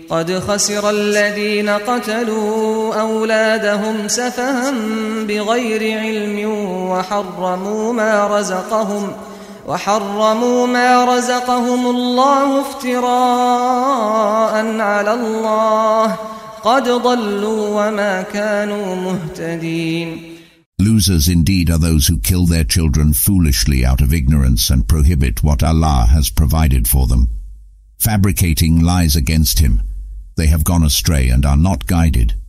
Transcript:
قد خسر الذين قتلوا أولادهم سفها بغير علم وحرموا ما رزقهم الله افتراء على الله قد ضلوا وما كانوا مهتدين. Losers indeed are those who kill their children foolishly out of ignorance and prohibit what Allah has provided for them, fabricating lies against Him. They have gone astray and are not guided.